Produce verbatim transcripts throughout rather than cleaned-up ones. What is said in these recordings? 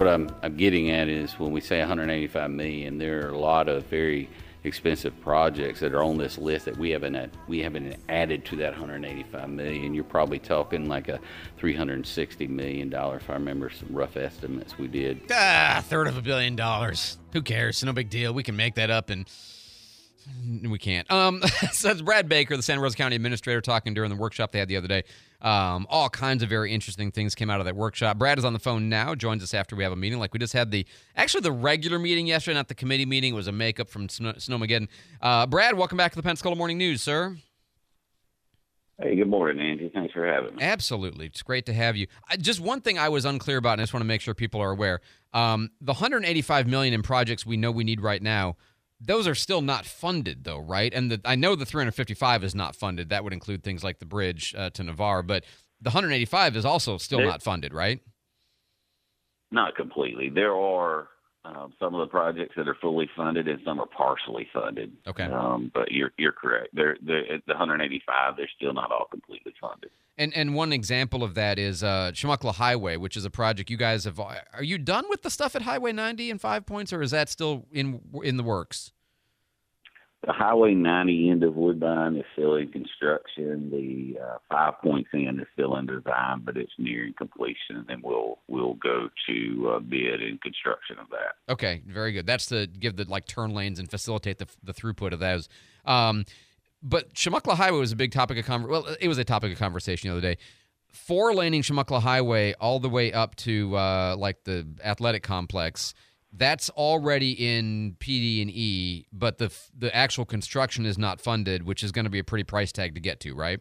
what I'm, I'm getting at is when we say one hundred eighty-five million dollars, there are a lot of very expensive projects that are on this list that we haven't had, we haven't added to that one hundred eighty-five million dollars. You're probably talking like a three hundred sixty million dollars, if I remember some rough estimates we did. Ah, a third of a billion dollars. Who cares? No big deal. We can make that up, and we can't. Um, so that's Brad Baker, the Santa Rosa County Administrator, talking during the workshop they had the other day. Um, all kinds of very interesting things came out of that workshop. Brad is on the phone now, joins us after we have a meeting. Like we just had the, actually the regular meeting yesterday, not the committee meeting. It was a makeup from Snow- Snowmageddon. Uh, Brad, welcome back to the Pensacola Morning News, sir. Hey, good morning, Angie. Thanks for having me. Absolutely. It's great to have you. I, just one thing I was unclear about, and I just want to make sure people are aware. Um, the one hundred eighty-five million dollars in projects we know we need right now, those are still not funded, though, right? And the, I know the three hundred fifty-five is not funded. That would include things like the bridge uh, to Navarre, but the one hundred eighty-five is also still They're, not funded, right? Not completely. There are um, some of the projects that are fully funded and some are partially funded. Okay. Um, but you're you're correct. They're, they're, the one hundred eighty-five, they're still not all completely funded. And and one example of that is uh, Chumuckla Highway, which is a project you guys have. Are you done with the stuff at Highway ninety and Five Points, or is that still in in the works? The Highway ninety end of Woodbine is still in construction. The uh, Five Points end is still in design, but it's nearing completion, and we'll we'll go to uh, bid and construction of that. Okay, very good. That's to give the like turn lanes and facilitate the the throughput of those. Um, but Chumuckla Highway was a big topic of conversation. Well, it was a topic of conversation the other day. Four laning Chumuckla Highway all the way up to uh, like the athletic complex. That's already in P D and E, but the the actual construction is not funded, which is going to be a pretty price tag to get to, right?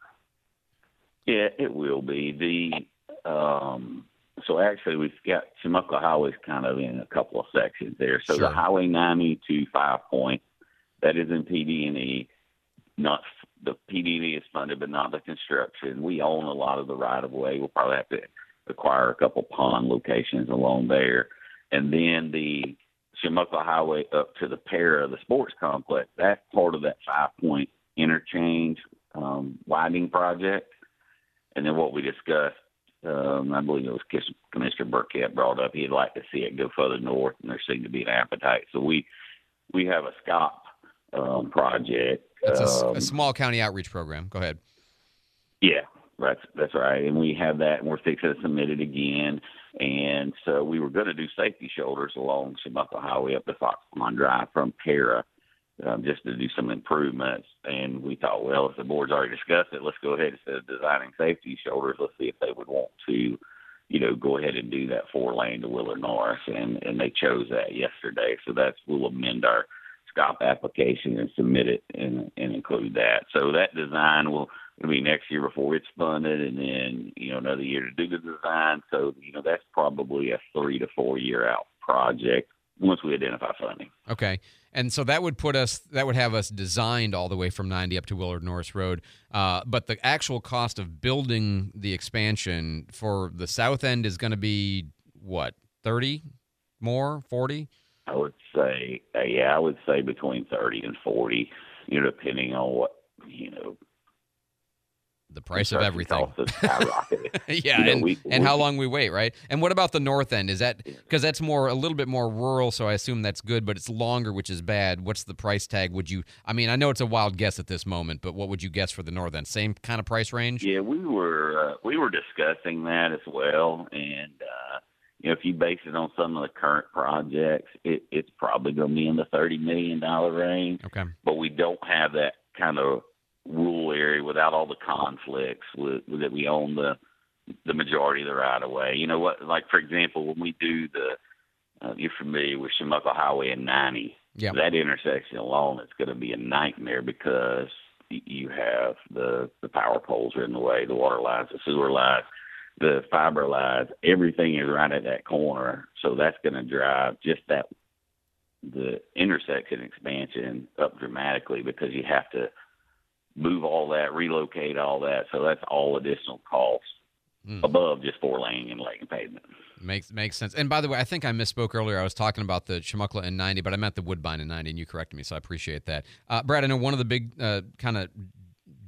Yeah, it will be. The um, so actually we've got Chumuckla Highway's kind of in a couple of sections there. So Sure. the Highway ninety to Five Point, that is in P D and E. Not the P D and E is funded, but not the construction. We own a lot of the right of way. We'll probably have to acquire a couple pond locations along there. And then the Chumuckla Highway up to the Para, the sports complex, that's part of that Five Point interchange um, widening project. And then what we discussed, um, I believe it was Commissioner Burkett brought up, he'd like to see it go further north, and there seemed to be an appetite. So we we have a SCOP um, project. It's a, um, a small county outreach program. Go ahead. Yeah, that's that's right. And we have that, and we're fixing to submit it again. And so we were going to do safety shoulders along Chumuckla Highway up to Fox Pond Drive from Para, um, just to do some improvements. And we thought, well, if the board's already discussed it, let's go ahead instead of designing safety shoulders. Let's see if they would want to, you know, go ahead and do that four lane to Willard Norris. And, and they chose that yesterday. So that's, we'll amend our SCOP application and submit it and, and include that. So that design will It'll be next year before it's funded, and then, you know, another year to do the design. So, you know, that's probably a three to four year out project once we identify funding. Okay. And so that would put us, that would have us designed all the way from ninety up to Willard Norris Road. Uh, but the actual cost of building the expansion for the south end is going to be what, thirty more, forty? I would say, uh, yeah, I would say between thirty and forty, you know, depending on what, you know, the price of everything. yeah, you know, and, we, and we, how long we wait, right? And what about the north end? Is that because that's more a little bit more rural, so I assume that's good, but it's longer, which is bad. What's the price tag? Would you? I mean, I know it's a wild guess at this moment, but what would you guess for the north end? Same kind of price range? Yeah, we were uh, we were discussing that as well, and uh, you know, if you base it on some of the current projects, it, it's probably going to be in the thirty million dollar range. Okay, but we don't have that kind of rural area without all the conflicts with, with that we own the the majority of the right of way. You know what? Like for example, when we do the, uh, you're familiar with Chumuckla Highway and ninety. Yeah. That intersection alone is going to be a nightmare because you have the the power poles are in the way, the water lines, the sewer lines, the fiber lines. Everything is right at that corner, so that's going to drive just that the intersection expansion up dramatically because you have to move all that, relocate all that. So that's all additional costs mm. above just four lane and lane pavement. Makes makes sense. And by the way, I think I misspoke earlier. I was talking about the Chumuckla and ninety, but I meant the Woodbine and ninety, and you corrected me, so I appreciate that. Uh, Brad, I know one of the big uh, kind of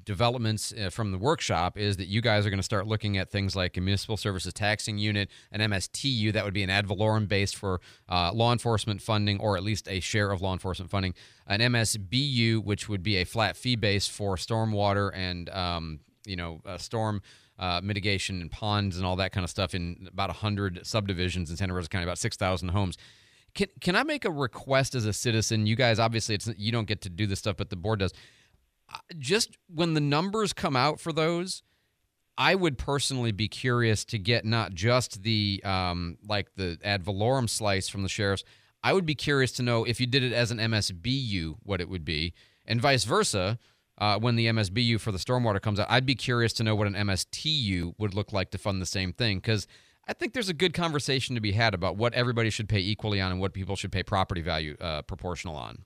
developments uh, from the workshop is that you guys are going to start looking at things like a municipal services taxing unit, an M S T U that would be an ad valorem based for uh, law enforcement funding, or at least a share of law enforcement funding, an M S B U, which would be a flat fee base for stormwater and um, you know uh, storm uh, mitigation and ponds and all that kind of stuff in about one hundred subdivisions in Santa Rosa County, about six thousand homes. Can can I make a request as a citizen? You guys, obviously, it's you don't get to do this stuff, but the board does. Just when the numbers come out for those, I would personally be curious to get not just the um, like the ad valorem slice from the sheriffs. I would be curious to know if you did it as an M S B U, what it would be, and vice versa. Uh, when the M S B U for the stormwater comes out, I'd be curious to know what an M S T U would look like to fund the same thing, because I think there's a good conversation to be had about what everybody should pay equally on and what people should pay property value uh, proportional on.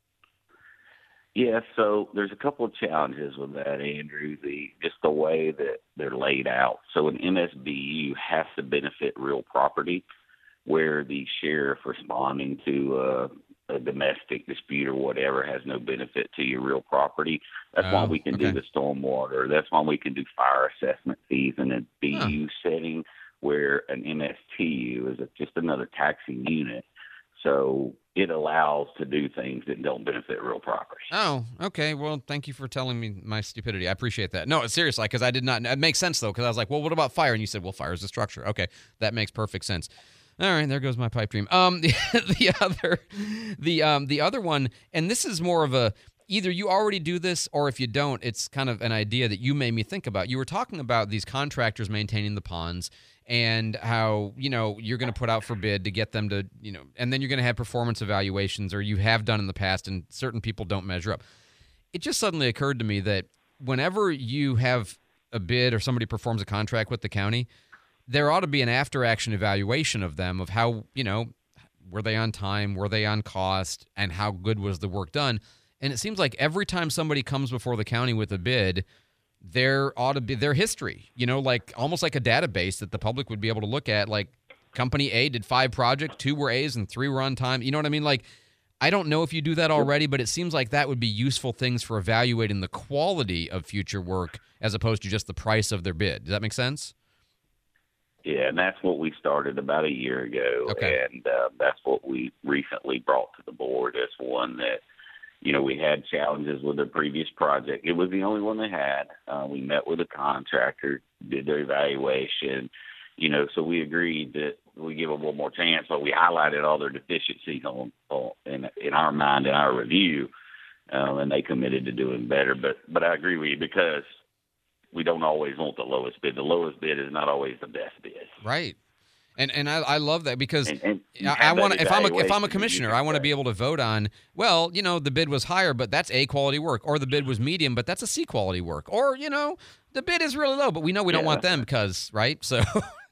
Yeah, so there's a couple of challenges with that, Andrew. The just the way that they're laid out. So an M S B U has to benefit real property, where the sheriff responding to uh, a domestic dispute or whatever has no benefit to your real property. That's Oh, why we can okay. do the stormwater. That's why we can do fire assessment fees in a B U Huh. setting, where an M S T U is a, just another taxing unit. So it allows to do things that don't benefit real property. Oh, okay. Well, thank you for telling me my stupidity. I appreciate that. No, seriously, because I did not. It makes sense though, because I was like, well, what about fire? And you said, well, fire is a structure. Okay, that makes perfect sense. All right, there goes my pipe dream. Um, the, the other, the um, the other one, and this is more of a either you already do this, or if you don't, it's kind of an idea that you made me think about. You were talking about these contractors maintaining the ponds, and how, you know, you're going to put out for bid to get them to, you know, and then you're going to have performance evaluations, or you have done in the past, and certain people don't measure up. It just suddenly occurred to me that whenever you have a bid or somebody performs a contract with the county, there ought to be an after-action evaluation of them, of how, you know, were they on time, were they on cost, and how good was the work done. And it seems like every time somebody comes before the county with a bid, there ought to be their history, you know, like almost like a database that the public would be able to look at. Like company A did five projects, two were A's and three were on time. You know what I mean? Like, I don't know if you do that already, but it seems like that would be useful things for evaluating the quality of future work as opposed to just the price of their bid. Does that make sense? Yeah, and that's what we started about a year ago, Okay. and uh, that's what we recently brought to the board as one that, you know, we had challenges with the previous project. It was the only one they had. Uh, we met with a contractor, did their evaluation, you know, so we agreed that we give them one more chance, but we highlighted all their deficiencies on, on in, in our mind, in our review, um, and they committed to doing better. But, but I agree with you, because we don't always want the lowest bid. The lowest bid is not always the best bid. Right. And and I, I love that, because And, and you I, I have that want to, if I'm a, if I'm a evaluation, commissioner, you I want to can be able to vote on, well, you know, the bid was higher, but that's A quality work, or the bid was medium, but that's a C quality work, or, you know, the bid is really low, but we know we don't Yeah, want that's them because, right? So,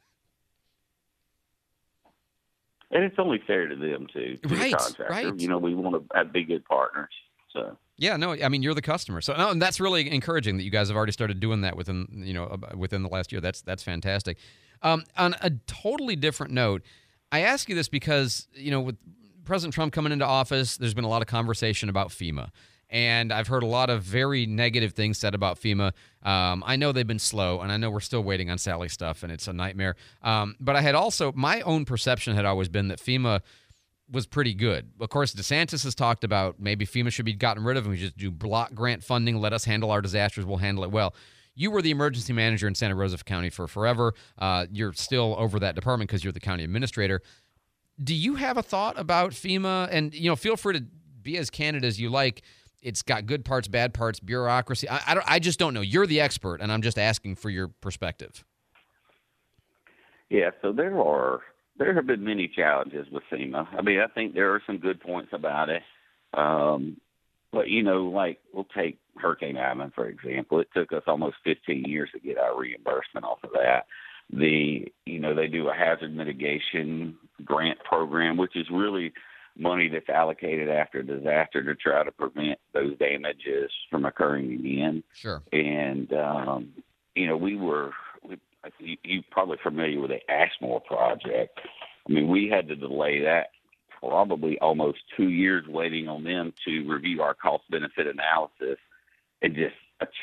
And it's only fair to them, too, to Right, the contractor. right. You know, we want to have, be good partners. So, yeah, no, I mean, you're the customer. So, no, and that's really encouraging that you guys have already started doing that within, you know, ab- within the last year. That's, that's fantastic. Um, on a totally different note, I ask you this because, you know, with President Trump coming into office, there's been a lot of conversation about FEMA. And I've heard a lot of very negative things said about FEMA. Um, I know they've been slow, and I know we're still waiting on Sally stuff, and it's a nightmare. Um, but I had also, my own perception had always been that FEMA was pretty good. Of course, DeSantis has talked about maybe FEMA should be gotten rid of, and we just do block grant funding, let us handle our disasters, we'll handle it well. You were the emergency manager in Santa Rosa County for forever. Uh, you're still over that department because you're the county administrator. Do you have a thought about FEMA? And, you know, feel free to be as candid as you like. It's got good parts, bad parts, bureaucracy. I, I, don't, I just don't know. You're the expert, and I'm just asking for your perspective. yeah, so there are there have been many challenges with FEMA. I mean, I think there are some good points about it. Um, but, you know, like we'll take Hurricane Ivan, for example. It took us almost fifteen years to get our reimbursement off of that. The, you know, they do a hazard mitigation grant program, which is really money that's allocated after a disaster to try to prevent those damages from occurring again. Sure. And, um, you know, we were, we, you, you're probably familiar with the Ashmore project. I mean, we had to delay that probably almost two years waiting on them to review our cost-benefit analysis, and just a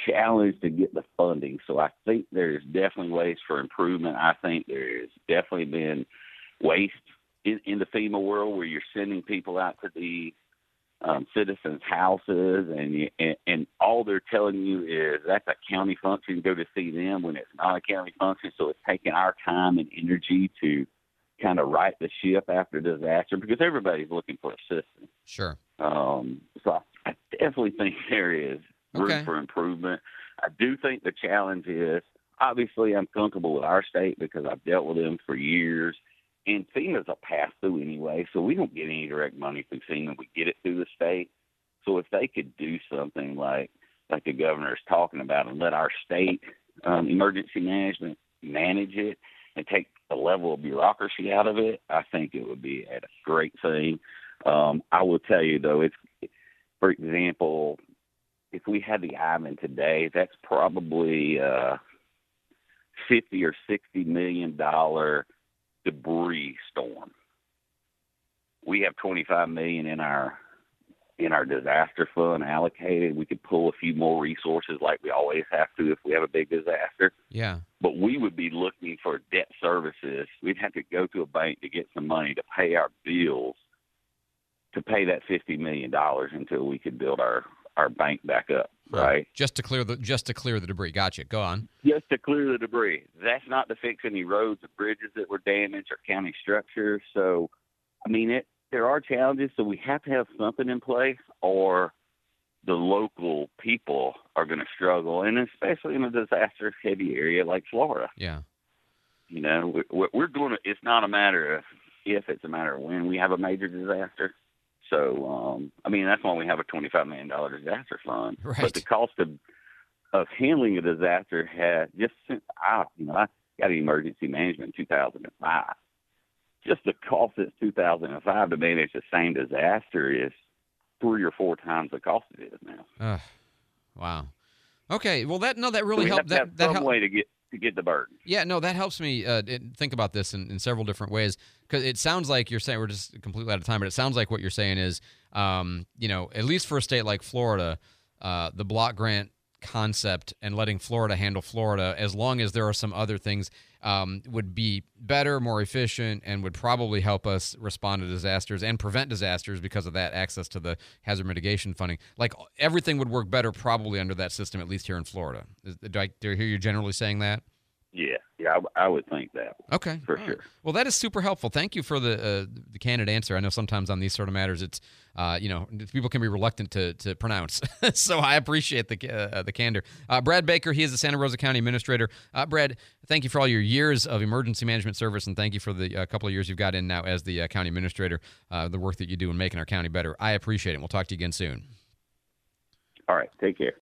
challenge to get the funding. So I think there's definitely ways for improvement. I think there's definitely been waste in, in the FEMA world where you're sending people out to the um, citizens' houses, and, you, and and all they're telling you is that's a county function. Go to see them when it's not a county function. So it's taking our time and energy to kind of right the ship after disaster because everybody's looking for assistance. Sure. Um, so I, I definitely think there is room Okay. for improvement. I do think the challenge is, obviously I'm comfortable with our state because I've dealt with them for years, and FEMA's a pass-through anyway, so we don't get any direct money through FEMA. We get it through the state. So if they could do something like like the governor is talking about and let our state um, emergency management manage it and take the level of bureaucracy out of it, I think it would be a great thing. Um, I will tell you, though, it's, for example, if we had the Ivan today, that's probably uh, fifty or sixty million dollar debris storm. We have twenty-five million in our in our disaster fund allocated. We could pull a few more resources like we always have to if we have a big disaster. Yeah. But we would be looking for debt services. We'd have to go to a bank to get some money to pay our bills, to pay that fifty million dollars until we could build our, our bank back up, right? Just to clear the just to clear the debris. Gotcha. Go on. Just to clear the debris. That's not to fix any roads or bridges that were damaged or county structures. So, I mean, it. There are challenges, so we have to have something in place, or the local people are going to struggle, and especially in a disaster-heavy area like Florida. Yeah. You know, we're, we're going to. It's not a matter of if; it's a matter of when we have a major disaster. So, um, I mean, that's why we have a twenty-five million dollar disaster fund. Right. But the cost of of handling a disaster has just since I, you know, I got emergency management in two thousand five. Just the cost since two thousand five to manage the same disaster is three or four times the cost it is now. Uh, wow. Okay. Well, that no, that So really we helped. have to That have that some helped. way to get to get the burden. Yeah, no, that helps me uh, it- think about this in, in several different ways because it sounds like you're saying we're just completely out of time, but it sounds like what you're saying is, um, you know, at least for a state like Florida, uh, the block grant concept and letting Florida handle Florida, as long as there are some other things, um, would be better, more efficient, and would probably help us respond to disasters and prevent disasters because of that access to the hazard mitigation funding. Like everything would work better probably under that system, at least here in Florida. Is, do, I, do I hear you generally saying that? Yeah, yeah, I, I would think that. Okay, For all sure. right. Well, that is super helpful. Thank you for the uh, the candid answer. I know sometimes on these sort of matters, it's uh, you know people can be reluctant to to pronounce. So I appreciate the uh, the candor. Uh, Brad Baker, he is the Santa Rosa County Administrator. Uh, Brad, thank you for all your years of emergency management service, and thank you for the uh, couple of years you've got in now as the uh, County Administrator. Uh, the work that you do in making our county better. I appreciate it. We'll talk to you again soon. All right, take care.